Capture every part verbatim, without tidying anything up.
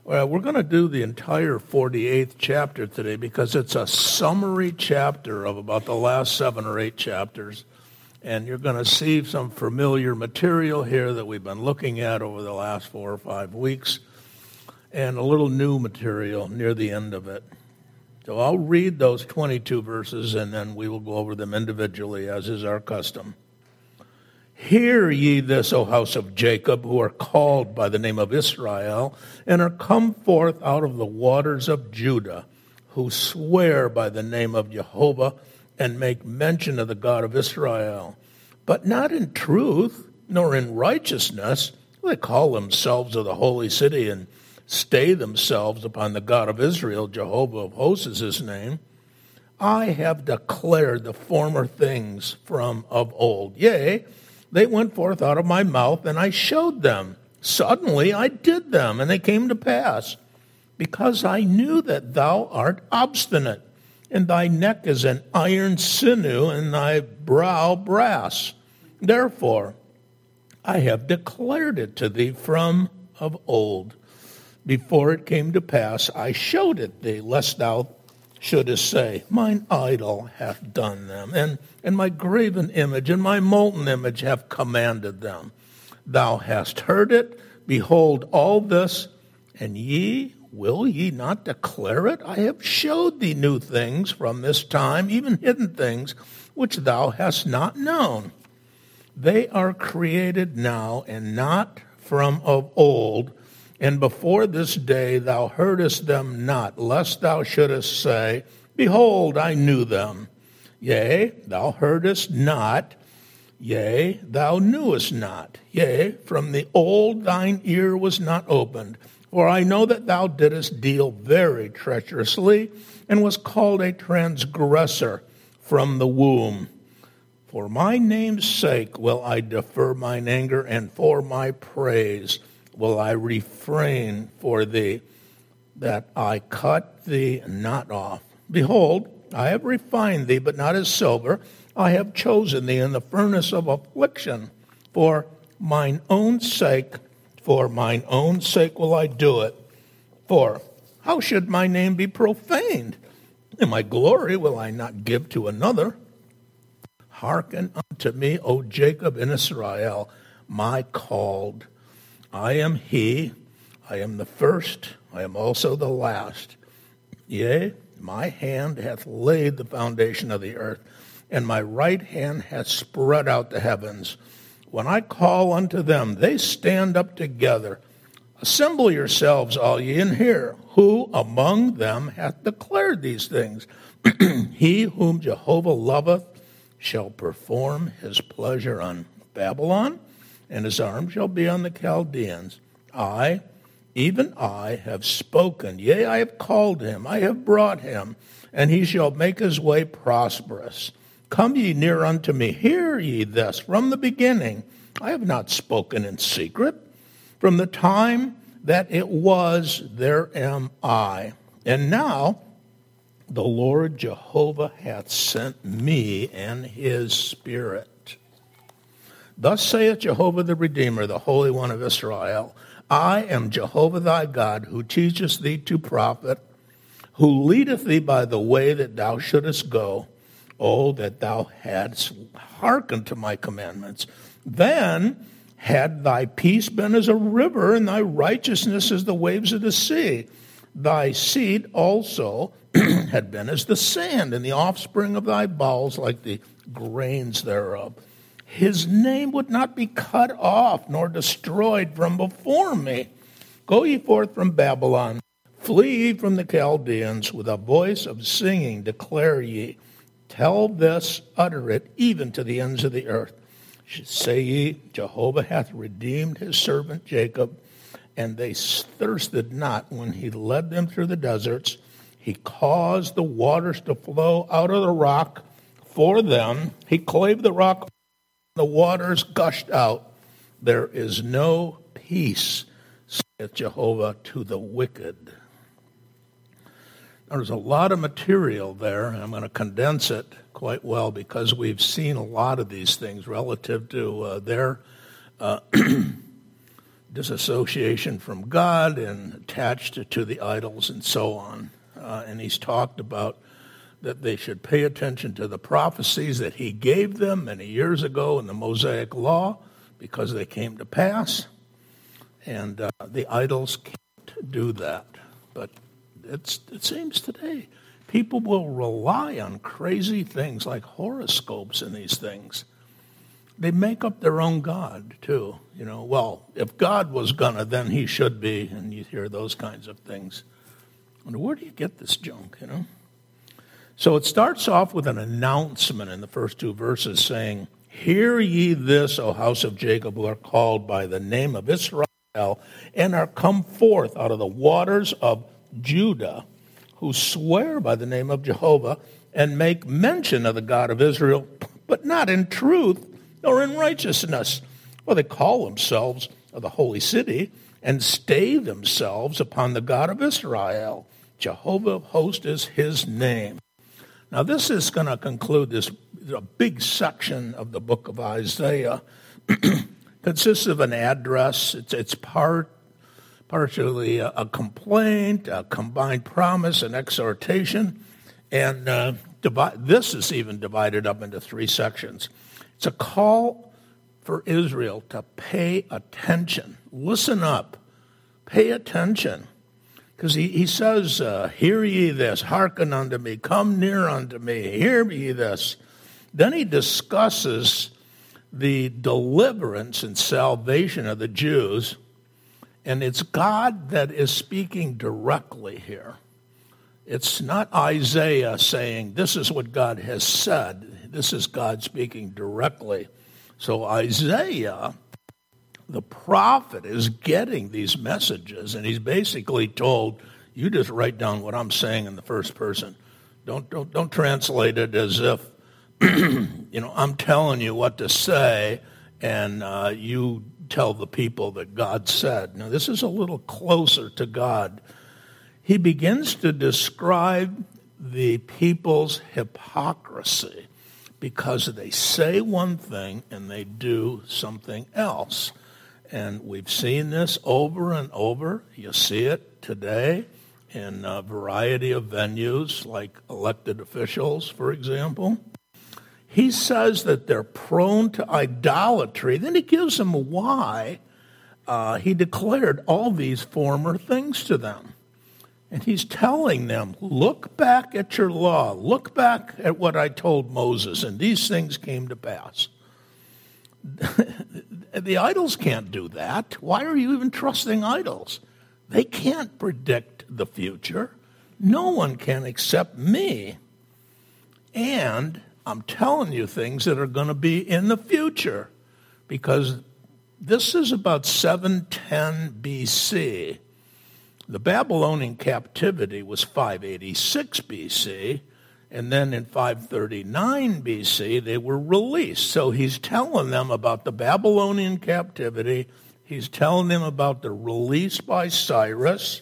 Well, we're going to do the entire forty-eighth chapter today because it's a summary chapter of about the last seven or eight chapters. And you're going to see some familiar material here that we've been looking at over the last four or five weeks, and a little new material near the end of it. So I'll read those twenty-two verses, and then we will go over them individually, as is our custom. Hear ye this, O house of Jacob, who are called by the name of Israel, and are come forth out of the waters of Judah, who swear by the name of Jehovah, and make mention of the God of Israel. But not in truth, nor in righteousness. They call themselves of the holy city, and stay themselves upon the God of Israel. Jehovah of hosts is his name. I have declared the former things from of old. Yea, they went forth out of my mouth, and I showed them. Suddenly I did them, and they came to pass. Because I knew that thou art obstinate, and thy neck is an iron sinew, and thy brow brass. Therefore I have declared it to thee from of old. Before it came to pass, I showed it thee, lest thou shouldest say, mine idol hath done them, and, and my graven image and my molten image have commanded them. Thou hast heard it. Behold, all this, and ye, will ye not declare it? I have showed thee new things from this time, even hidden things, which thou hast not known. They are created now, and not from of old, and before this day thou heardest them not, lest thou shouldest say, behold, I knew them. Yea, thou heardest not, yea, thou knewest not. Yea, from the old thine ear was not opened. For I know that thou didst deal very treacherously, and was called a transgressor from the womb. For my name's sake will I defer mine anger, and for my praise will I refrain for thee, that I cut thee not off. Behold, I have refined thee, but not as silver. I have chosen thee in the furnace of affliction. For mine own sake, for mine own sake will I do it. For how should my name be profaned? And my glory will I not give to another. Hearken unto me, O Jacob and Israel, my called. I am he, I am the first, I am also the last. Yea, my hand hath laid the foundation of the earth, and my right hand hath spread out the heavens. When I call unto them, they stand up together. Assemble yourselves, all ye, and hear. Who among them hath declared these things? He whom Jehovah loveth shall perform his pleasure on Babylon, and his arm shall be on the Chaldeans. I, even I, have spoken. Yea, I have called him. I have brought him, and he shall make his way prosperous. Come ye near unto me. Hear ye this from the beginning. I have not spoken in secret. From the time that it was, there am I. And now the Lord Jehovah hath sent me and his Spirit. Thus saith Jehovah the Redeemer, the Holy One of Israel, I am Jehovah thy God, who teacheth thee to profit, who leadeth thee by the way that thou shouldest go. Oh, that thou hadst hearkened to my commandments. Then had thy peace been as a river, and thy righteousness as the waves of the sea. Thy seed also had been as the sand, and the offspring of thy bowels like the grains thereof. His name would not be cut off, nor destroyed from before me. Go ye forth from Babylon, flee ye from the Chaldeans, with a voice of singing declare ye. Tell this, utter it, even to the ends of the earth. Say ye, Jehovah hath redeemed his servant Jacob, and they thirsted not when he led them through the deserts. He caused the waters to flow out of the rock for them. He clave the rock, the waters gushed out. There is no peace, saith Jehovah, to the wicked. There's a lot of material there, and I'm going to condense it quite well because we've seen a lot of these things relative to uh, their uh, disassociation from God and attached to the idols and so on. Uh, and he's talked about that they should pay attention to the prophecies that he gave them many years ago in the Mosaic Law because they came to pass. And uh, the idols can't do that. But it's, it seems today people will rely on crazy things like horoscopes and these things. They make up their own God, too. You know, well, if God was gonna, then he should be, and you hear those kinds of things. I wonder, where do you get this junk, you know? So it starts off with an announcement in the first two verses saying, "Hear ye this, O house of Jacob, who are called by the name of Israel, and are come forth out of the waters of Judah, who swear by the name of Jehovah, and make mention of the God of Israel, but not in truth, nor in righteousness. Well, they call themselves of the holy city, and stay themselves upon the God of Israel. Jehovah of hosts is his name." Now, this is going to conclude this a big section of the book of Isaiah. Consists of an address. It's, it's part, partially a, a complaint, a combined promise, an exhortation. And uh, divide, this is even divided up into three sections. It's a call for Israel to pay attention. Listen up. Pay attention. Because he, he says, uh, "Hear ye this, hearken unto me, come near unto me, hear ye this." Then he discusses the deliverance and salvation of the Jews, and it's God that is speaking directly here. It's not Isaiah saying, this is what God has said. This is God speaking directly. So Isaiah, the prophet, is getting these messages, and he's basically told, you just write down what I'm saying in the first person. Don't don't, don't translate it as if, you know, I'm telling you what to say, and uh, you tell the people that God said. Now, this is a little closer to God. He begins to describe the people's hypocrisy because they say one thing and they do something else. And we've seen this over and over. You see it today in a variety of venues, like elected officials, for example. He says that they're prone to idolatry. Then he gives them why uh, he declared all these former things to them. And he's telling them, look back at your law. Look back at what I told Moses, and these things came to pass. The idols can't do that. Why are you even trusting idols? They can't predict the future. No one can except me. And I'm telling you things that are going to be in the future, because this is about seven ten B C. The Babylonian captivity was five eighty-six B C, and then in five thirty-nine B C, they were released. So he's telling them about the Babylonian captivity. He's telling them about the release by Cyrus.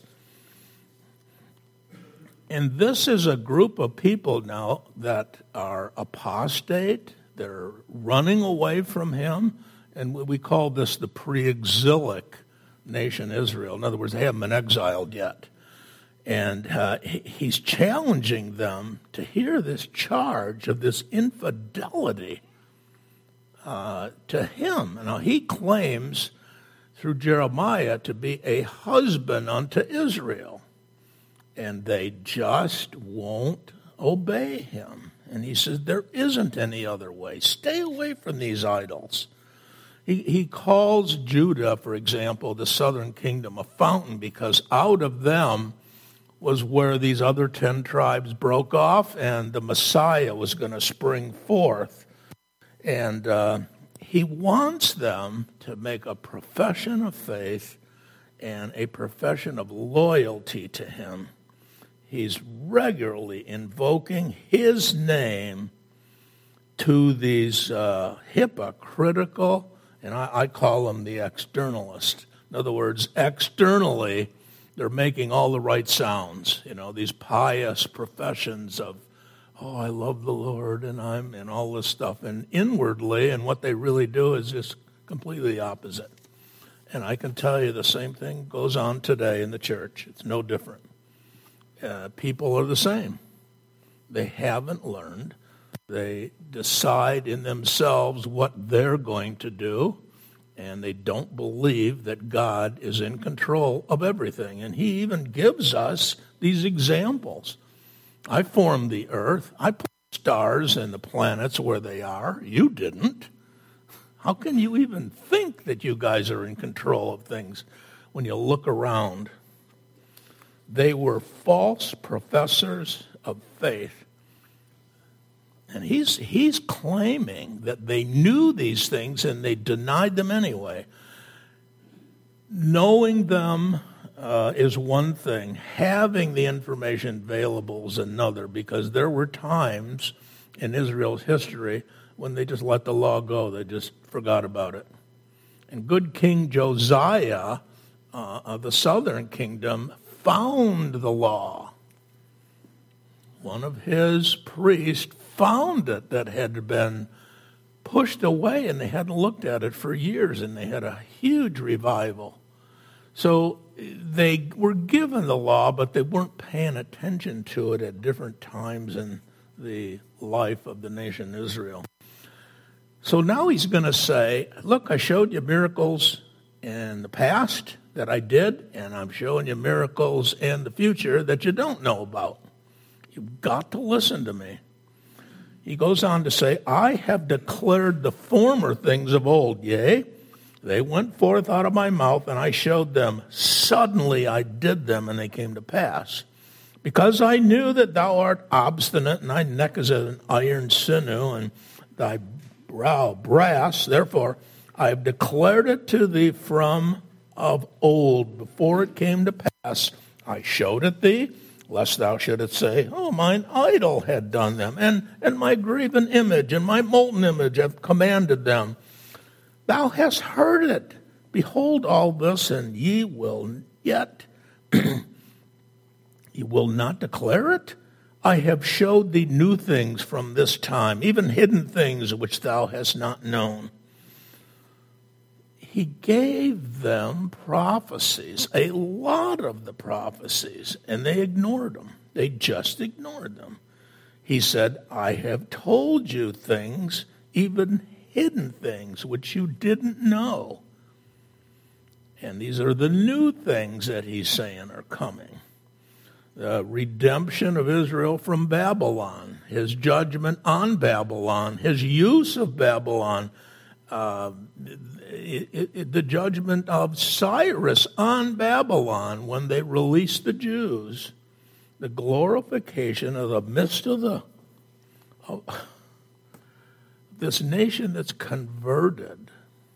And this is a group of people now that are apostate. They're running away from him. And we call this the pre-exilic nation Israel. In other words, they haven't been exiled yet. And uh, he's challenging them to hear this charge of this infidelity uh, to him. Now, he claims through Jeremiah to be a husband unto Israel. And they just won't obey him. And he says, there isn't any other way. Stay away from these idols. He, he calls Judah, for example, the southern kingdom, a fountain, because out of them was where these other ten tribes broke off, and the Messiah was going to spring forth. And uh, he wants them to make a profession of faith and a profession of loyalty to him. He's regularly invoking his name to these uh, hypocritical, and I, I call them the externalists. In other words, externally, they're making all the right sounds. You know, these pious professions of, oh, I love the Lord, and I'm, and all this stuff. And inwardly, and what they really do is just completely the opposite. And I can tell you the same thing goes on today in the church. It's no different. Uh, people are the same. They haven't learned. They decide in themselves what they're going to do, and they don't believe that God is in control of everything. And he even gives us these examples. I formed the earth. I put stars and the planets where they are. You didn't. How can you even think that you guys are in control of things when you look around? They were false professors of faith. And he's he's claiming that they knew these things and they denied them anyway. Knowing them uh, is one thing. Having the information available is another, because there were times in Israel's history when they just let the law go. They just forgot about it. And good King Josiah uh, of the southern kingdom found the law. One of his priests found it that had been pushed away, and they hadn't looked at it for years, and they had a huge revival. So they were given the law, but they weren't paying attention to it at different times in the life of the nation Israel. So now he's going to say, look, I showed you miracles in the past that I did, and I'm showing you miracles in the future that you don't know about. You've got to listen to me. He goes on to say, I have declared the former things of old, yea, they went forth out of my mouth, and I showed them. Suddenly I did them, and they came to pass. Because I knew that thou art obstinate, and thy neck is an iron sinew, and thy brow brass, therefore I have declared it to thee from of old, before it came to pass. I showed it thee, lest thou shouldest say, oh, mine idol had done them, and, and my graven image and my molten image have commanded them. Thou hast heard it. Behold all this, and ye will yet, ye will not declare it? I have showed thee new things from this time, even hidden things which thou hast not known. He gave them prophecies, a lot of the prophecies, and they ignored them. They just ignored them. He said, I have told you things, even hidden things, which you didn't know. And these are the new things that he's saying are coming. The redemption of Israel from Babylon, his judgment on Babylon, his use of Babylon, uh, it, it, the judgment of Cyrus on Babylon when they released the Jews, the glorification of the midst of the of this nation that's converted,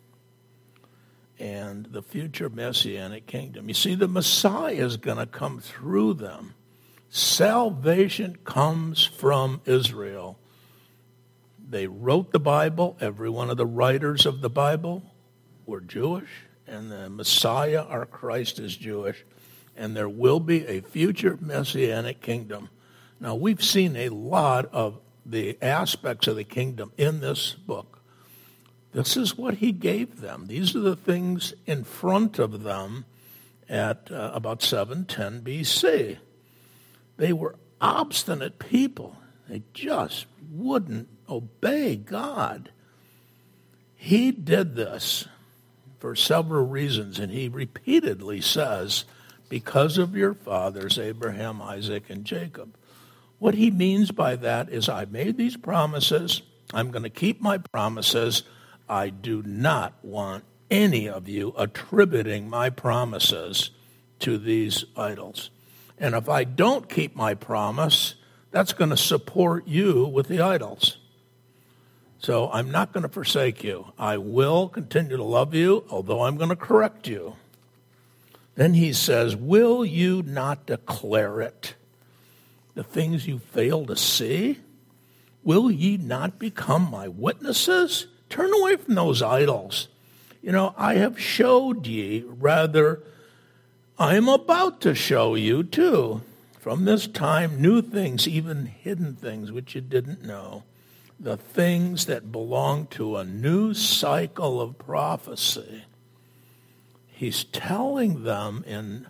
and the future Messianic kingdom. You see, the Messiah is going to come through them. Salvation comes from Israel. They wrote the Bible. Every one of the writers of the Bible were Jewish, and the Messiah, our Christ, is Jewish. And there will be a future Messianic kingdom. Now, we've seen a lot of the aspects of the kingdom in this book. This is what he gave them. These are the things in front of them at uh, about seven ten B C. They were obstinate people. They just wouldn't obey God. He did this for several reasons, and he repeatedly says, because of your fathers, Abraham, Isaac, and Jacob. What he means by that is, I made these promises. I'm going to keep my promises. I do not want any of you attributing my promises to these idols. And if I don't keep my promise, that's going to support you with the idols. So I'm not going to forsake you. I will continue to love you, although I'm going to correct you. Then he says, will you not declare it? The things you fail to see? Will ye not become my witnesses? Turn away from those idols. You know, I have showed ye, rather, I am about to show you too, from this time, new things, even hidden things which you didn't know, the things that belong to a new cycle of prophecy. he's telling them in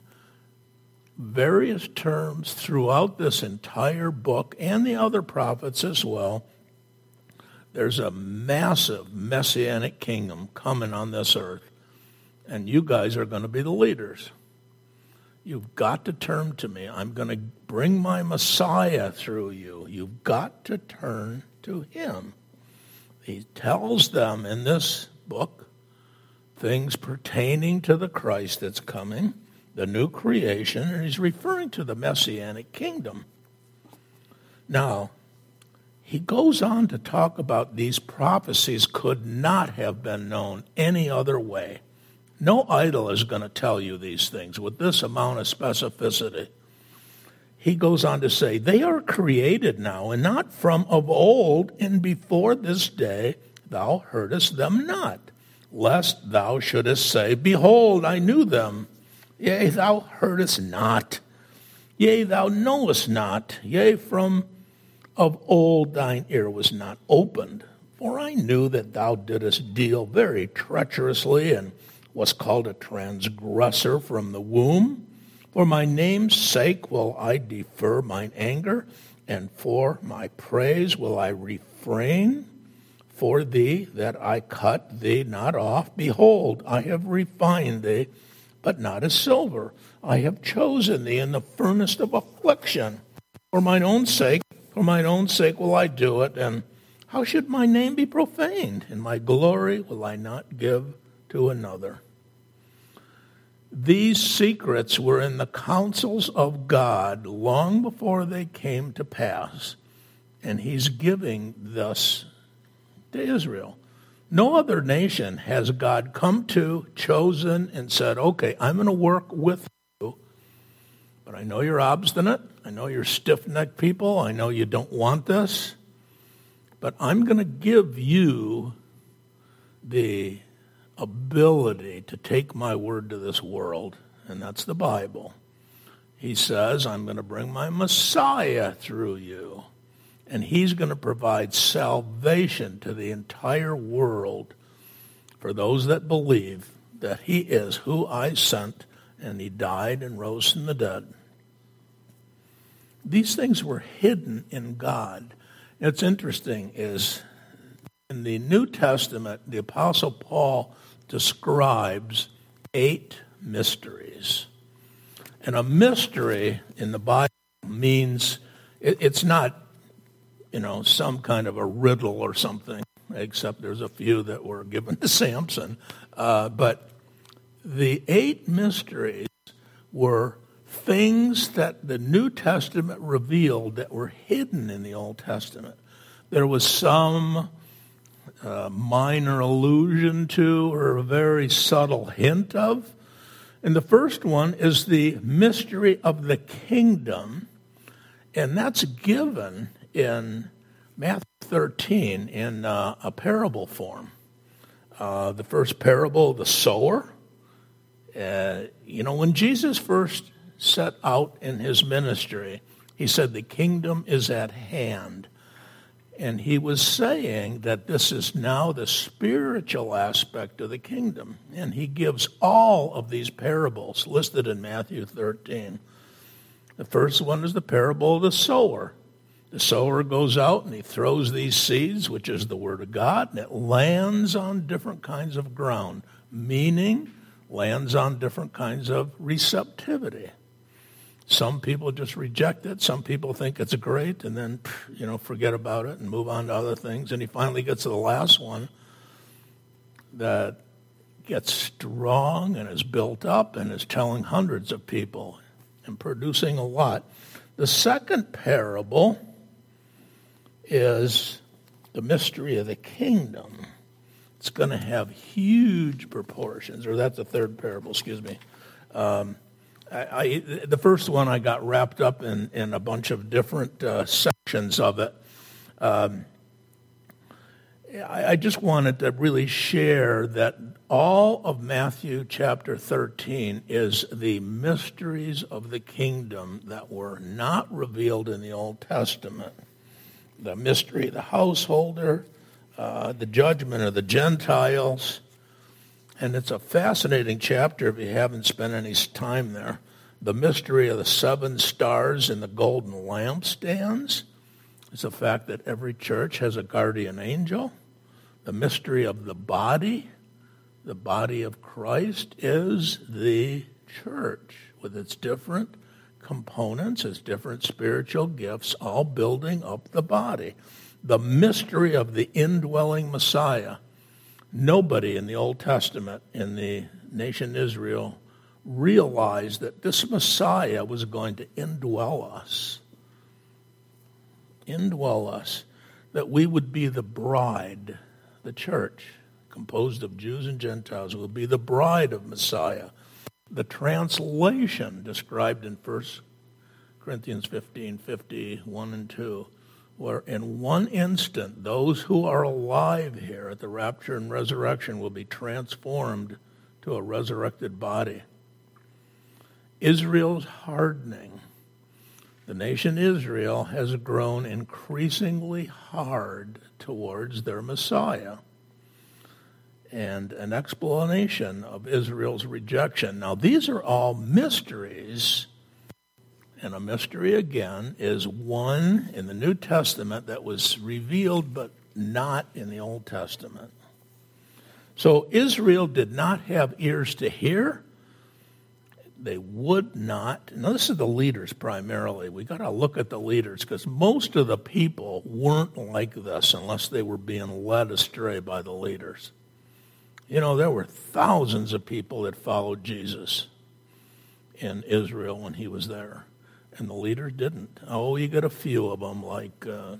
various terms throughout this entire book and the other prophets as well, there's a massive messianic kingdom coming on this earth, and you guys are going to be the leaders. You've got to turn to me. I'm going to bring my Messiah through you. You've got to turn to him. He tells them in this book things pertaining to the Christ that's coming, the new creation, and he's referring to the messianic kingdom. Now, he goes on to talk about these prophecies could not have been known any other way. No idol is going to tell you these things with this amount of specificity. He goes on to say, they are created now, and not from of old, and before this day thou heardest them not, lest thou shouldest say, behold, I knew them. Yea, thou heardest not. Yea, thou knowest not. Yea, from of old thine ear was not opened. For I knew that thou didst deal very treacherously, and was called a transgressor from the womb. For my name's sake will I defer mine anger, and for my praise will I refrain for thee, that I cut thee not off. Behold, I have refined thee, but not as silver. I have chosen thee in the furnace of affliction. For mine own sake, for mine own sake will I do it, and how should my name be profaned? And my glory will I not give to another. These secrets were in the counsels of God long before they came to pass, and he's giving this to Israel. No other nation has God come to, chosen, and said, okay, I'm going to work with you, but I know you're obstinate. I know you're stiff-necked people. I know you don't want this, but I'm going to give you the ability to take my word to this world, and that's the Bible. He says, I'm going to bring my Messiah through you, and he's going to provide salvation to the entire world for those that believe that he is who I sent, and he died and rose from the dead. These things were hidden in God. It's interesting is in the New Testament, the Apostle Paul describes eight mysteries. And a mystery in the Bible means it, it's not, you know, some kind of a riddle or something, except there's a few that were given to Samson. Uh, but the eight mysteries were things that the New Testament revealed that were hidden in the Old Testament. There was some uh, minor allusion to or a very subtle hint of. And the first one is the mystery of the kingdom, and that's given in Matthew thirteen in uh, a parable form. Uh, the first parable, the sower. Uh, you know, when Jesus first set out in his ministry, he said the kingdom is at hand. And he was saying that this is now the spiritual aspect of the kingdom. And he gives all of these parables listed in Matthew thirteen. The first one is the parable of the sower. The sower goes out and he throws these seeds, which is the word of God, and it lands on different kinds of ground, meaning lands on different kinds of receptivity. Some people just reject it. Some people think it's great and then, you know, forget about it and move on to other things. And he finally gets to the last one that gets strong and is built up and is telling hundreds of people and producing a lot. The second parable is the mystery of the kingdom. It's going to have huge proportions, or that's the third parable, excuse me. Um, I, I, the first one I got wrapped up in, in a bunch of different uh, sections of it. Um, I, I just wanted to really share that all of Matthew chapter thirteen is the mysteries of the kingdom that were not revealed in the Old Testament. The mystery of the householder, uh, the judgment of the Gentiles, And it's a fascinating chapter if you haven't spent any time there. The mystery of the seven stars and the golden lampstands is the fact that every church has a guardian angel. The mystery of the body, the body of Christ, is the church with its different components, its different spiritual gifts, all building up the body. The mystery of the indwelling Messiah. Nobody in the Old Testament, in the nation Israel, realized that this Messiah was going to indwell us. Indwell us. That we would be the bride, the church, composed of Jews and Gentiles, will be the bride of Messiah. The translation described in First Corinthians fifteen, fifty, one and two, where in one instant those who are alive here at the rapture and resurrection will be transformed to a resurrected body. Israel's hardening. The nation Israel has grown increasingly hard towards their Messiah. And an explanation of Israel's rejection. Now, these are all mysteries, and a mystery, again, is one in the New Testament that was revealed but not in the Old Testament. So Israel did not have ears to hear. They would not. Now, this is the leaders primarily. We got to look at the leaders because most of the people weren't like this unless they were being led astray by the leaders. You know, there were thousands of people that followed Jesus in Israel when he was there, and the leaders didn't. Oh, you got a few of them, like uh,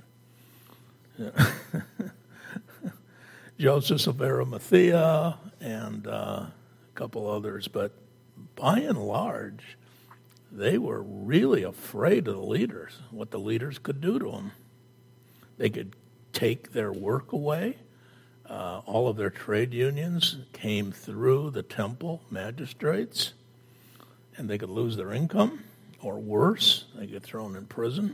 Joseph of Arimathea and uh, a couple others, but by and large, they were really afraid of the leaders, what the leaders could do to them. They could take their work away. Uh, all of their trade unions came through the temple magistrates, and they could lose their income, or worse, they get thrown in prison.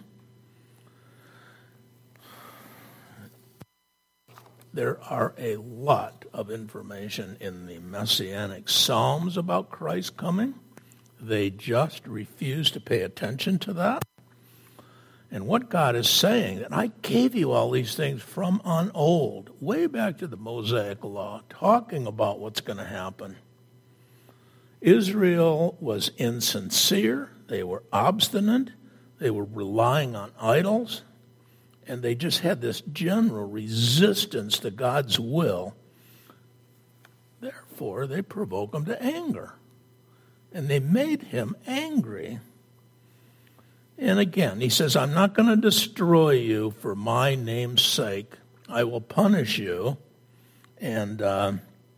There are a lot of information in the Messianic Psalms about Christ coming. They just refuse to pay attention to that. And what God is saying, that I gave you all these things from on old, way back to the Mosaic Law, talking about what's going to happen. Israel was insincere. They were obstinate. They were relying on idols. And they just had this general resistance to God's will. Therefore, they provoked him to anger. And they made him angry. And again, he says, I'm not going to destroy you for my name's sake. I will punish you. And uh,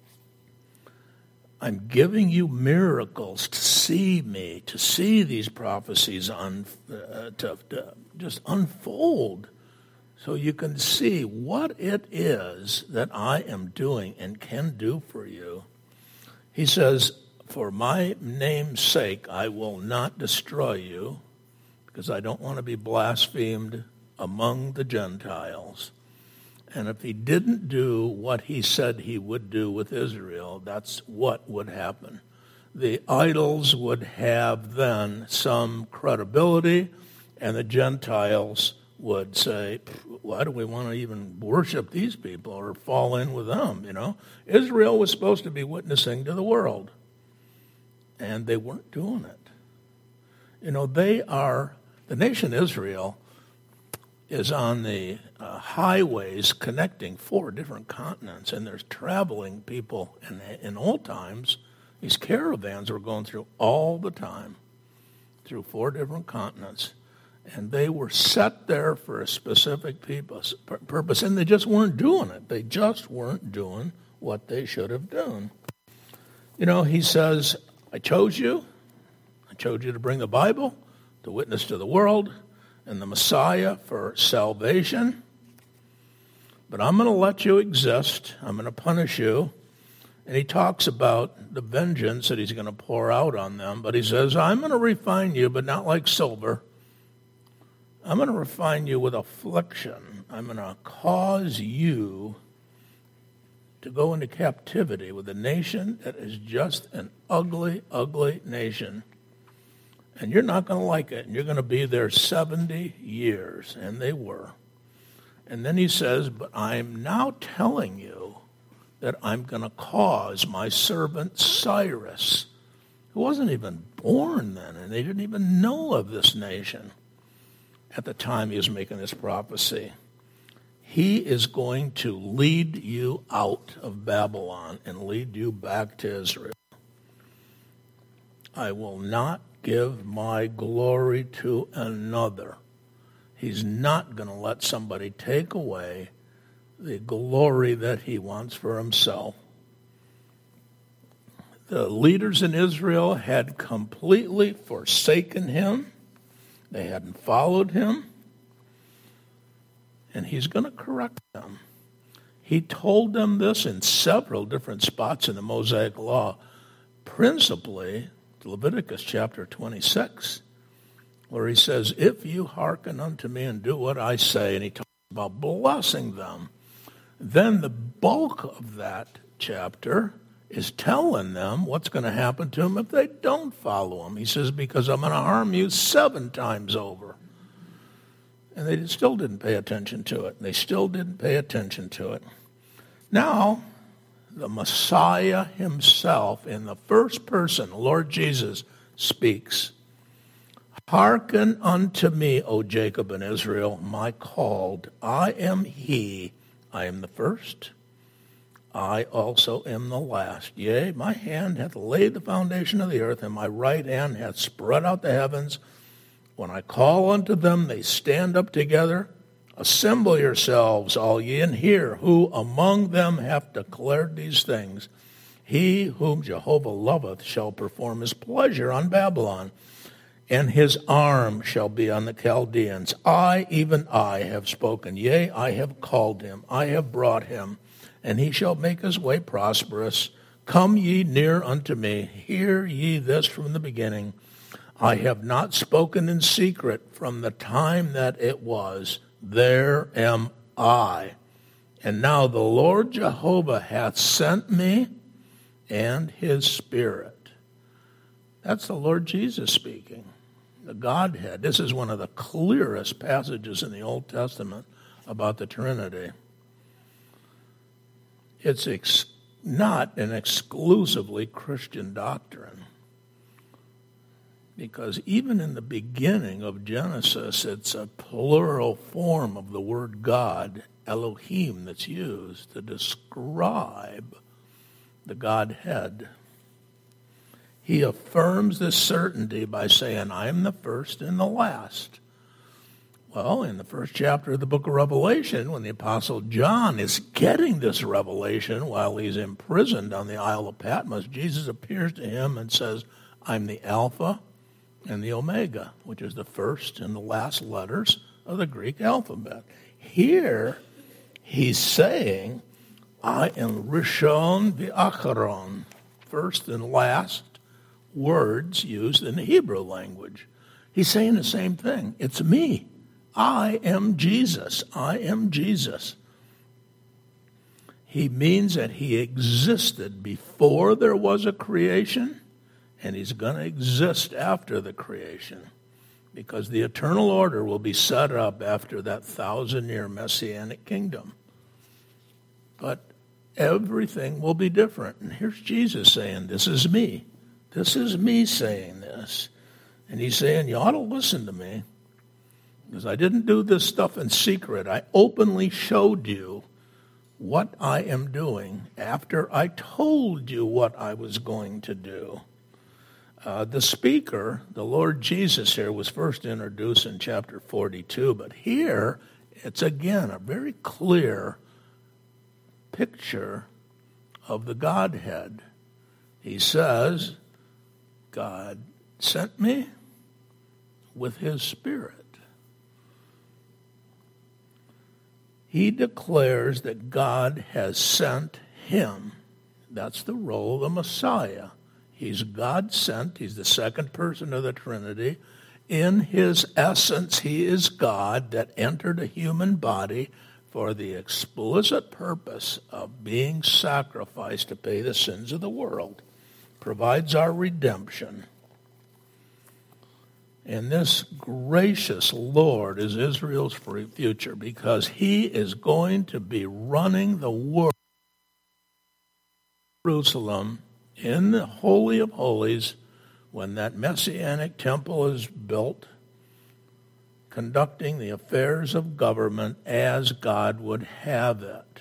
I'm giving you miracles to see me, to see these prophecies un, uh, to, to just unfold so you can see what it is that I am doing and can do for you. He says, for my name's sake, I will not destroy you, because I don't want to be blasphemed among the Gentiles. And if he didn't do what he said he would do with Israel, that's what would happen. The idols would have then some credibility, and the Gentiles would say, why do we want to even worship these people or fall in with them, you know? Israel was supposed to be witnessing to the world, and they weren't doing it. You know, they are... The nation Israel is on the uh, highways connecting four different continents, and there's traveling people. In, in old times, these caravans were going through all the time, through four different continents, and they were set there for a specific purpose, and they just weren't doing it. They just weren't doing what they should have done. You know, he says, I chose you. I chose you to bring the Bible, to witness to the world, and the Messiah for salvation. But I'm going to let you exist. I'm going to punish you. And he talks about the vengeance that he's going to pour out on them. But he says, I'm going to refine you, but not like silver. I'm going to refine you with affliction. I'm going to cause you to go into captivity with a nation that is just an ugly, ugly nation. And you're not going to like it. And you're going to be there seventy years. And they were. And then he says, but I'm now telling you that I'm going to cause my servant Cyrus, who wasn't even born then, and they didn't even know of this nation at the time he was making this prophecy. He is going to lead you out of Babylon and lead you back to Israel. I will not give my glory to another. He's not going to let somebody take away the glory that he wants for himself. The leaders in Israel had completely forsaken him. They hadn't followed him. And he's going to correct them. He told them this in several different spots in the Mosaic Law, principally Leviticus chapter twenty-six, where he says, if you hearken unto me and do what I say, and he talks about blessing them, then the bulk of that chapter is telling them what's going to happen to them if they don't follow him. He says, because I'm going to harm you seven times over. And they still didn't pay attention to it. They still didn't pay attention to it. Now, the Messiah himself, in the first person, Lord Jesus, speaks. Hearken unto me, O Jacob and Israel, my called. I am he. I am the first. I also am the last. Yea, my hand hath laid the foundation of the earth, and my right hand hath spread out the heavens. When I call unto them, they stand up together. Assemble yourselves, all ye, and hear who among them hath declared these things. He whom Jehovah loveth shall perform his pleasure on Babylon, and his arm shall be on the Chaldeans. I, even I, have spoken. Yea, I have called him. I have brought him, and he shall make his way prosperous. Come ye near unto me. Hear ye this from the beginning. I have not spoken in secret from the time that it was. There am I. And now the Lord Jehovah hath sent me and his Spirit. That's the Lord Jesus speaking, the Godhead. This is one of the clearest passages in the Old Testament about the Trinity. It's ex- not an exclusively Christian doctrine. Because even in the beginning of Genesis, it's a plural form of the word God, Elohim, that's used to describe the Godhead. He affirms this certainty by saying, I am the first and the last. Well, in the first chapter of the book of Revelation, when the Apostle John is getting this revelation while he's imprisoned on the Isle of Patmos, Jesus appears to him and says, I'm the Alpha and the Omega, which is the first and the last letters of the Greek alphabet. Here, he's saying, I am Rishon v'Acharon, first and last words used in the Hebrew language. He's saying the same thing. It's me. I am Jesus. I am Jesus. He means that he existed before there was a creation, and he's going to exist after the creation, because the eternal order will be set up after that thousand-year messianic kingdom. But everything will be different. And here's Jesus saying, this is me. This is me saying this. And he's saying, you ought to listen to me, because I didn't do this stuff in secret. I openly showed you what I am doing after I told you what I was going to do. Uh, the speaker, the Lord Jesus here, was first introduced in chapter forty-two, but here it's again a very clear picture of the Godhead. He says, God sent me with his Spirit. He declares that God has sent him. That's the role of the Messiah. He's God sent. He's the second person of the Trinity. In his essence, he is God that entered a human body, for the explicit purpose of being sacrificed to pay the sins of the world, provides our redemption. And this gracious Lord is Israel's future, because he is going to be running the world, Jerusalem, in the Holy of Holies, when that Messianic temple is built, conducting the affairs of government as God would have it.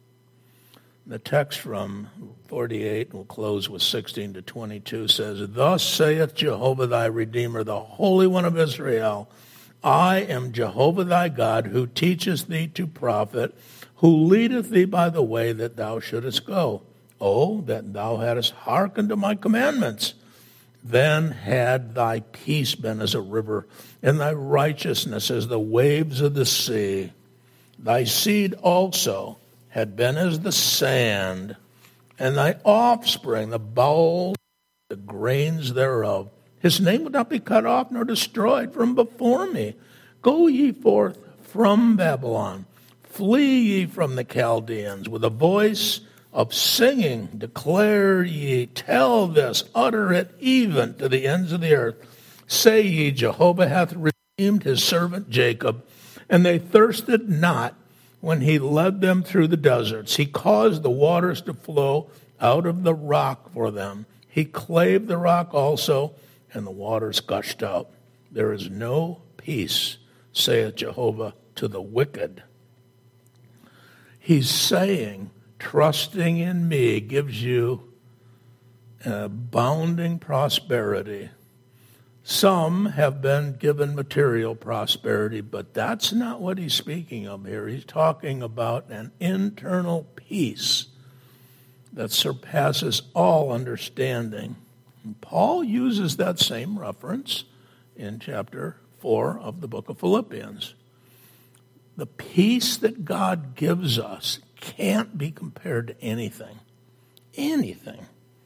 The text from forty-eight, and we'll close with sixteen to twenty-two, says, Thus saith Jehovah thy Redeemer, the Holy One of Israel, I am Jehovah thy God, who teacheth thee to profit, who leadeth thee by the way that thou shouldest go. Oh, that thou hadst hearkened to my commandments! Then had thy peace been as a river, and thy righteousness as the waves of the sea. Thy seed also had been as the sand, and thy offspring the bowls, the grains thereof. His name would not be cut off nor destroyed from before me. Go ye forth from Babylon, flee ye from the Chaldeans, with a voice of singing, declare ye, tell this, utter it even to the ends of the earth. Say ye, Jehovah hath redeemed his servant Jacob, and they thirsted not when he led them through the deserts. He caused the waters to flow out of the rock for them. He clave the rock also, and the waters gushed out. There is no peace, saith Jehovah, to the wicked. He's saying, trusting in me gives you abounding prosperity. Some have been given material prosperity, but that's not what he's speaking of here. He's talking about an internal peace that surpasses all understanding. And Paul uses that same reference in chapter four of the book of Philippians. The peace that God gives us can't be compared to anything. Anything.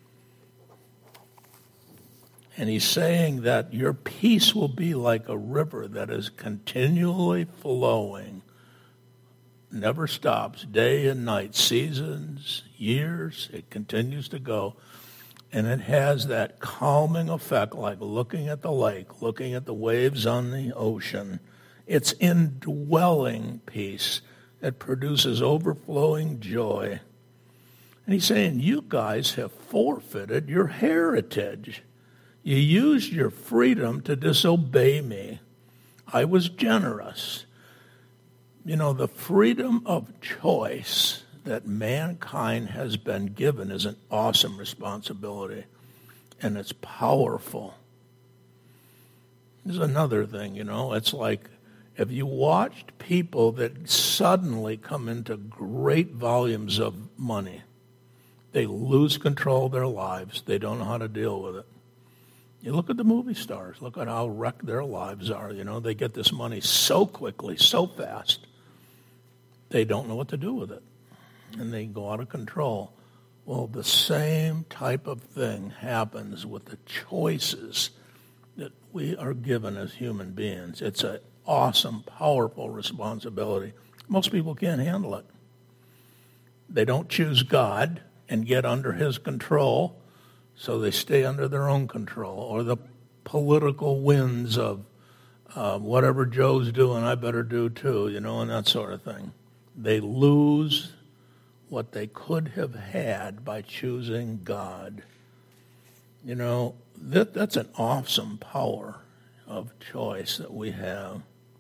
And he's saying that your peace will be like a river that is continually flowing, never stops, day and night, seasons, years, it continues to go. And it has that calming effect, like looking at the lake, looking at the waves on the ocean. It's indwelling peace. It produces overflowing joy. And he's saying, you guys have forfeited your heritage. You used your freedom to disobey me. I was generous. You know, the freedom of choice that mankind has been given is an awesome responsibility, and it's powerful. There's another thing, you know, it's like, have you watched people that suddenly come into great volumes of money? They lose control of their lives. They don't know how to deal with it. You look at the movie stars. Look at how wrecked their lives are. You know, they get this money so quickly, so fast. They don't know what to do with it. And they go out of control. Well, the same type of thing happens with the choices that we are given as human beings. It's an awesome, powerful responsibility. Most people can't handle it. They don't choose God and get under his control, so they stay under their own control, or the political winds of uh, whatever Joe's doing, I better do too, you know, and that sort of thing. They lose what they could have had by choosing God. You know, that that's an awesome power of choice that we have.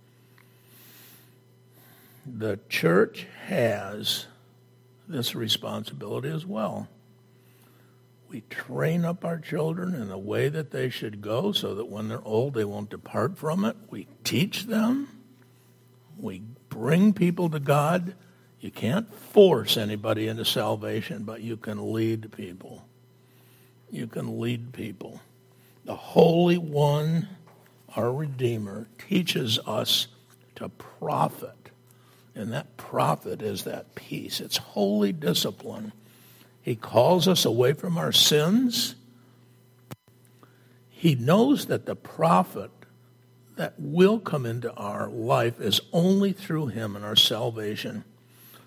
The church has this responsibility as well. We train up our children in the way that they should go so that when they're old they won't depart from it. We teach them. We bring people to God. You can't force anybody into salvation, but you can lead people. You can lead people. The Holy One, our Redeemer, teaches us to profit. And that profit is that peace. It's holy discipline. He calls us away from our sins. He knows that the profit that will come into our life is only through him and our salvation.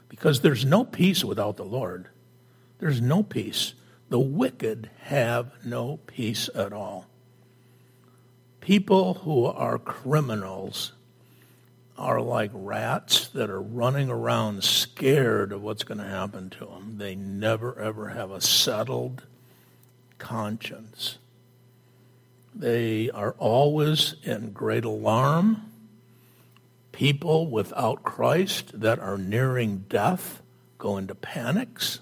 Because there's no peace without the Lord. There's no peace. The wicked have no peace at all. People who are criminals are like rats that are running around scared of what's going to happen to them. They never, ever have a settled conscience. They are always in great alarm. People without Christ that are nearing death go into panics.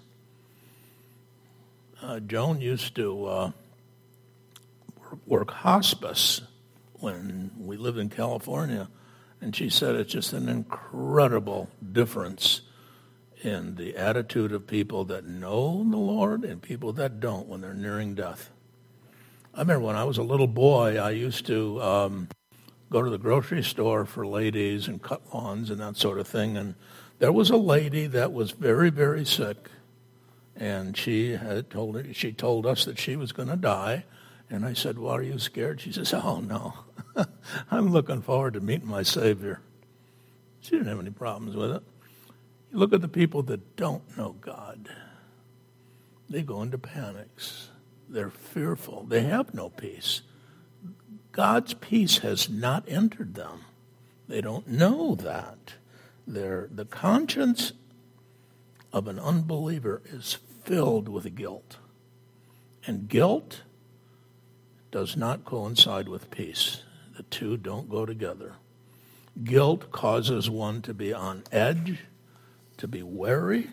Uh, Joan used to uh, work, work hospice when we lived in California, and she said it's just an incredible difference in the attitude of people that know the Lord and people that don't when they're nearing death. I remember when I was a little boy, I used to um, go to the grocery store for ladies and cut lawns and that sort of thing, and there was a lady that was very, very sick, and she had told her, she told us that she was going to die, and I said, well, are you scared? She says, oh, no. I'm looking forward to meeting my Savior. She didn't have any problems with it. You look at the people that don't know God. They go into panics. They're fearful. They have no peace. God's peace has not entered them. They don't know that. They're, the conscience of an unbeliever is filled with guilt. And guilt does not coincide with peace. The two don't go together. Guilt causes one to be on edge, to be wary,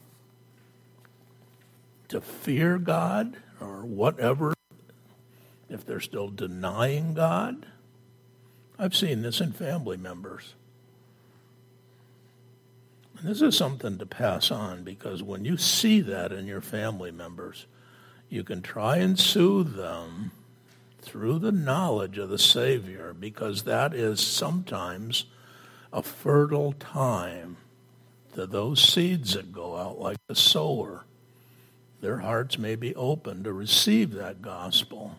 to fear God or whatever, if they're still denying God. I've seen this in family members. And this is something to pass on, because when you see that in your family members, you can try and soothe them through the knowledge of the Savior, because that is sometimes a fertile time to those seeds that go out like the sower. Their hearts may be open to receive that gospel.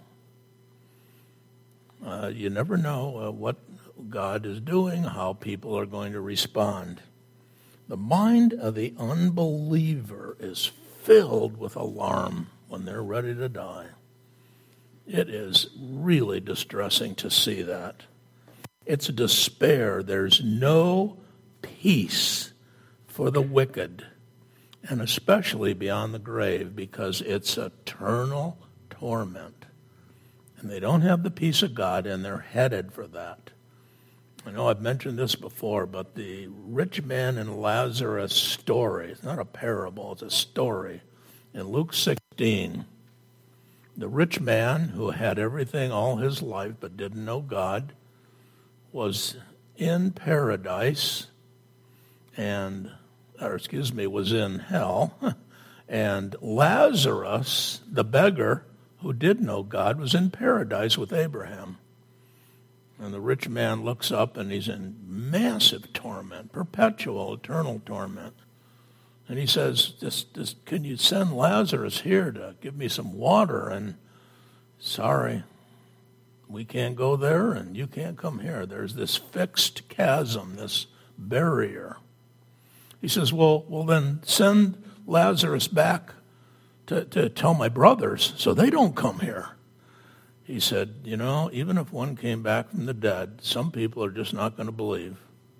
Uh, you never know uh, what God is doing, how people are going to respond. The mind of the unbeliever is filled with alarm when they're ready to die. It is really distressing to see that. It's despair. There's no peace for the wicked, and especially beyond the grave, because it's eternal torment. And they don't have the peace of God, and they're headed for that. I know I've mentioned this before, but the rich man and Lazarus story, it's not a parable, it's a story. In Luke sixteen, the rich man who had everything all his life but didn't know God was in paradise and, or excuse me, was in hell. And Lazarus, the beggar who did know God, was in paradise with Abraham. And the rich man looks up and he's in massive torment, perpetual, eternal torment. And he says, just, just, can you send Lazarus here to give me some water? And sorry, we can't go there and you can't come here. There's this fixed chasm, this barrier. He says, well, well then send Lazarus back to, to tell my brothers so they don't come here. He said, you know, even if one came back from the dead, some people are just not going to believe.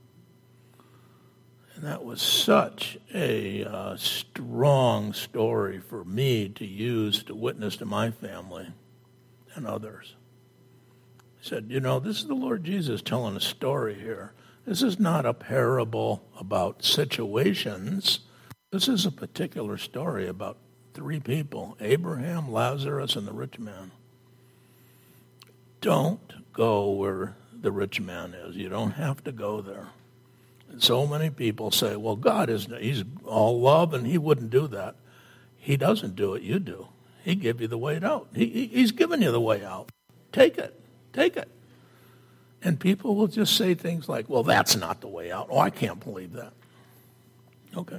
And that was such a uh, strong story for me to use to witness to my family and others. He said, you know, this is the Lord Jesus telling a story here. This is not a parable about situations. This is a particular story about three people, Abraham, Lazarus, and the rich man. Don't go where the rich man is. You don't have to go there. And so many people say, well, God is he's all love and he wouldn't do that. He doesn't do it, you do. He gave you the way out. He, he, he's given you the way out. Take it. Take it. And people will just say things like, well, that's not the way out. Oh, I can't believe that. Okay.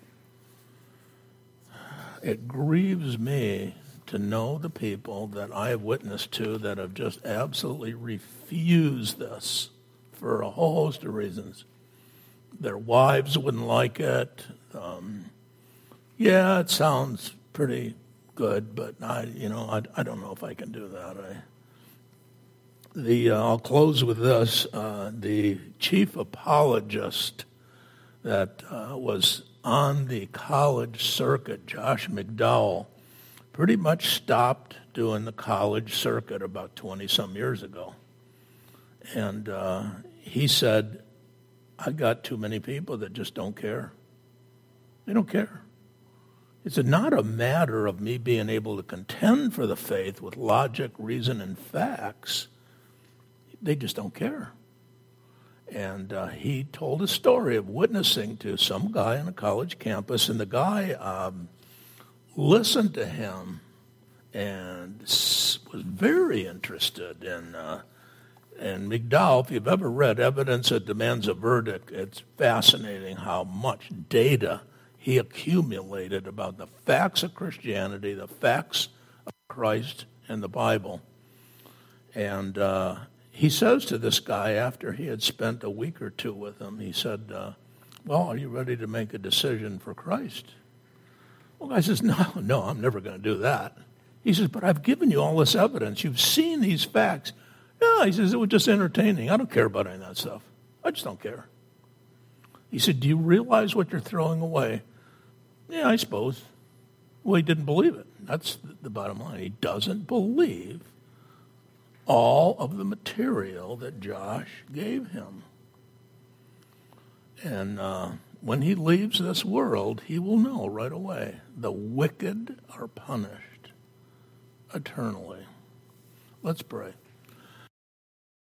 It grieves me to know the people that I have witnessed to that have just absolutely refused this for a whole host of reasons. their wives wouldn't like it. Um, yeah, it sounds pretty good, but I, you know, I, I don't know if I can do that. I, the uh, I'll close with this. Uh, the chief apologist that uh, was on the college circuit, Josh McDowell, pretty much stopped doing the college circuit about twenty-some years ago. And uh, he said, I got too many people that just don't care. They don't care. It's not a matter of me being able to contend for the faith with logic, reason, and facts. They just don't care. And uh, he told a story of witnessing to some guy on a college campus, and the guy um, listened to him and was very interested in uh, and McDowell. If you've ever read Evidence That Demands a Verdict, it's fascinating how much data he accumulated about the facts of Christianity, the facts of Christ and the Bible. And uh, he says to this guy, after he had spent a week or two with him, he said, uh, well, are you ready to make a decision for Christ? Well, the guy says, no, no, I'm never going to do that. He says, but I've given you all this evidence. You've seen these facts. No, he says, it was just entertaining. I don't care about any of that stuff. I just don't care. He said, do you realize what you're throwing away? Yeah, I suppose. Well, he didn't believe it. That's the bottom line. He doesn't believe all of the material that Josh gave him. And uh, when he leaves this world, he will know right away the wicked are punished eternally. Let's pray.